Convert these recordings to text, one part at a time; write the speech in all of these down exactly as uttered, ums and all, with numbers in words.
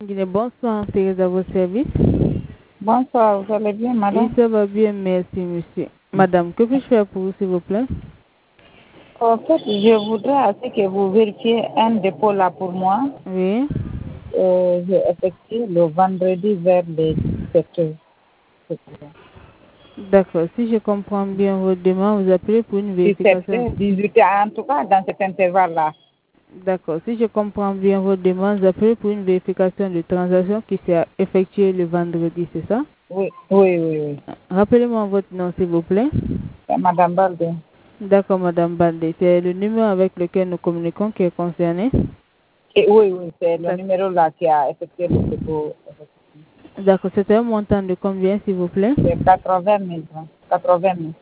Guinée, bonsoir, Thérèse à vos services. Bonsoir, vous allez bien, madame? Oui, ça va bien, merci, monsieur. Madame, que puis-je faire pour vous, s'il vous plaît? En fait, je voudrais assez que vous vérifiez un dépôt là pour moi. Oui. Euh, j'ai effectué le vendredi vers les dix-sept heures. D'accord. Si je comprends bien votre demande, vous appelez pour une vérification. dix-sept heures, dix-huit heures, en tout cas, dans cet intervalle-là. D'accord. Si je comprends bien votre demande, vous appelez pour une vérification de transaction qui s'est effectuée le vendredi, c'est ça? Oui, oui, oui, oui. Rappelez-moi votre nom, s'il vous plaît. C'est madame Balde. D'accord, madame Baldé. C'est le numéro avec lequel nous communiquons qui est concerné? Et oui, oui, c'est le numéro là qui a effectué le dépôt. D'accord. C'était un montant de combien, s'il vous plaît? C'est quatre-vingt mille francs. quatre-vingt mille.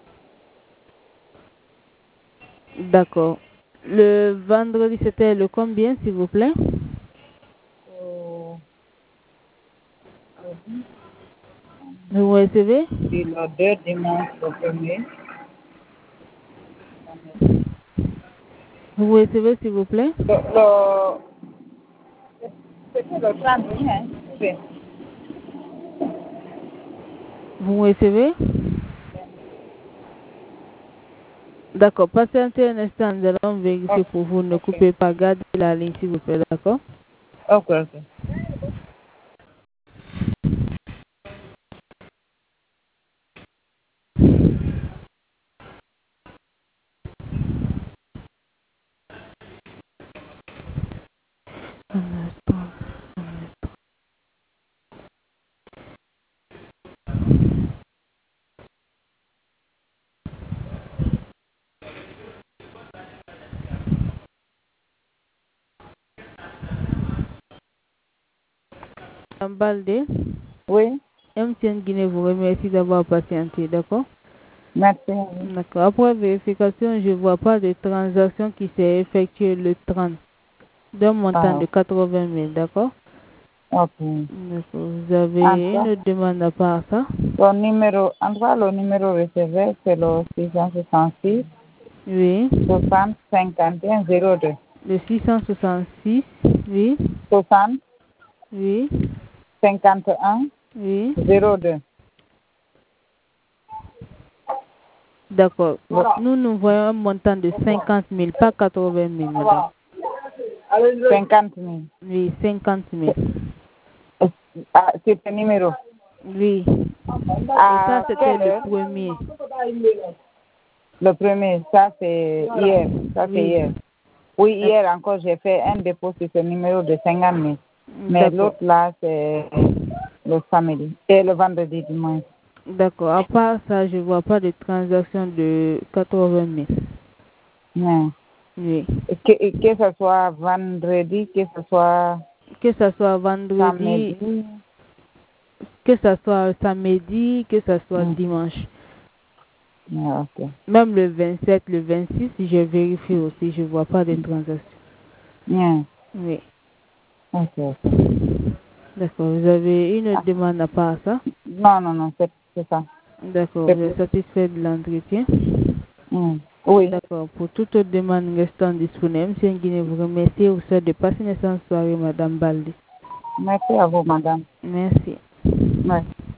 D'accord. Le vendredi, c'était le combien, s'il vous plaît? Euh, Vous recevez? puis le deux dimanche, le premier. Vous recevez, s'il vous plaît? Le, le, c'était le trente et un, hein? Oui. Vous recevez? D'accord. Patientez un instant, nous allons vérifier pour vous. Ne coupez pas, gardez la ligne, s'il vous plaît, d'accord? Ok, ok. Un instant. Madame Baldé, Oui, M T N Guinée vous remercie d'avoir patienté, d'accord? merci. D'accord. Après vérification, je ne vois pas de transaction qui s'est effectuée le trente d'un montant Ah, de quatre-vingt mille, d'accord? ok. D'accord. Vous En avez tout cas, une autre demande à part ça? le numéro, en tout cas, le numéro recevé, c'est le six cent soixante-six, Oui. soixante, cinquante et un, zéro deux. Le six cent soixante-six, oui. soixante, Oui. cinquante et un, Oui. zéro deux. D'accord. Nous, nous voyons un montant de cinquante mille, pas quatre-vingt mille, madame. cinquante mille. Oui, cinquante mille. Ah, c'est le numéro. Oui. Et ça, À c'était quelle le heure? premier. Le premier, ça c'est hier. Ça c'est Oui. hier. Oui, hier encore, j'ai fait un dépôt sur ce numéro de cinquante mille. Mais D'accord. l'autre là, c'est le samedi. Et le vendredi dimanche. D'accord. À part ça, je ne vois pas de transaction de quatre-vingt mille. Non. Oui. Que, que ce soit vendredi, que ce soit Que ce soit vendredi, samedi. que ce soit samedi, que ce soit Mm. dimanche. Yeah, ok. Même le vingt-sept, le vingt-six, si je vérifie aussi, je ne vois pas de transaction. Yeah. Oui. Ok, ok. D'accord. Vous avez une autre Ah. demande à part ça? Non, non, non, c'est c'est ça. D'accord. C'est Vous êtes tout. satisfait de l'entretien? Mm. Oui. D'accord. Pour toute autre demande restant disponible, M. Nguyen vous remercie et vous souhaite de passer une excellente soirée, Madame Baldi. Merci à vous, madame. Merci. Ouais.